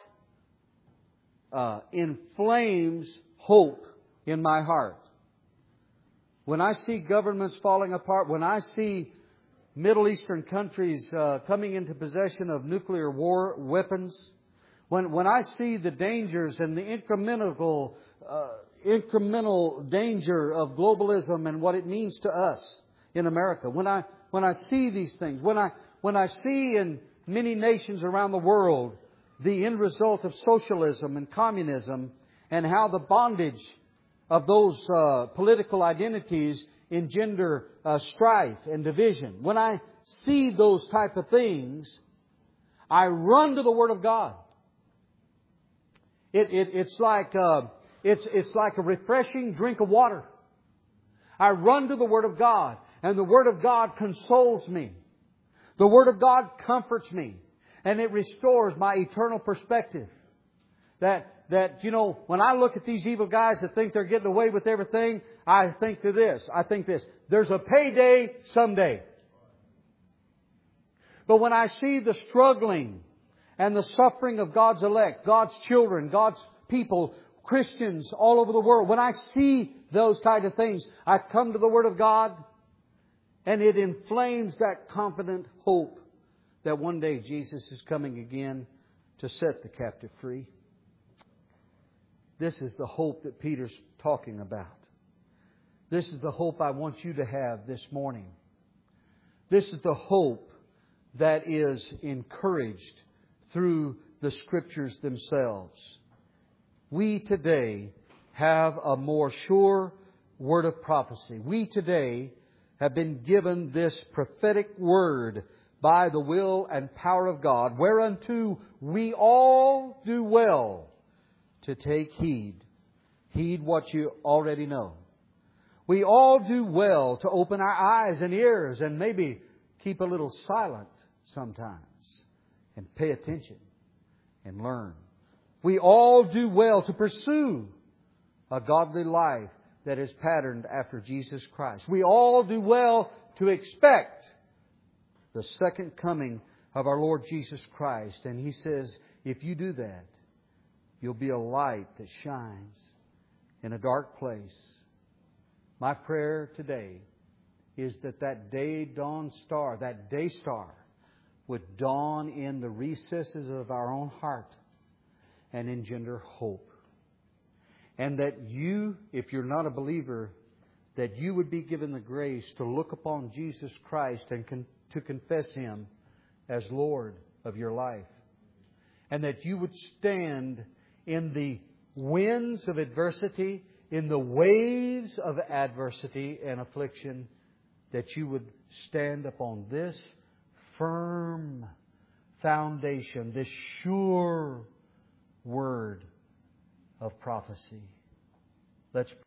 inflames hope in my heart. When I see governments falling apart, when I see Middle Eastern countries coming into possession of nuclear war weapons, when I see the dangers and the incremental danger of globalism and what it means to us in America, when I see these things, when I see in many nations around the world the end result of socialism and communism and how the bondage of those political identities engender strife and division. When I see those type of things, I run to the Word of God. It's like a refreshing drink of water. I run to the Word of God, and the Word of God consoles me. The Word of God comforts me, and it restores my eternal perspective. That when I look at these evil guys that think they're getting away with everything, I think this. There's a payday someday. But when I see the struggling and the suffering of God's elect, God's children, God's people, Christians all over the world, when I see those kind of things, I come to the Word of God, and it inflames that confident hope that one day Jesus is coming again to set the captive free. This is the hope that Peter's talking about. This is the hope I want you to have this morning. This is the hope that is encouraged through the Scriptures themselves. We today have a more sure word of prophecy. We today have been given this prophetic word by the will and power of God, whereunto we all do well to take heed. Heed what you already know. We all do well to open our eyes and ears and maybe keep a little silent sometimes and pay attention and learn. We all do well to pursue a godly life that is patterned after Jesus Christ. We all do well to expect the second coming of our Lord Jesus Christ. And He says, if you do that, you'll be a light that shines in a dark place. My prayer today is that day star would dawn in the recesses of our own heart and engender hope. And that you, if you're not a believer, that you would be given the grace to look upon Jesus Christ and to confess Him as Lord of your life. And that you would stand in the winds of adversity, in the waves of adversity and affliction, that you would stand upon this firm foundation, this sure word of prophecy. Let's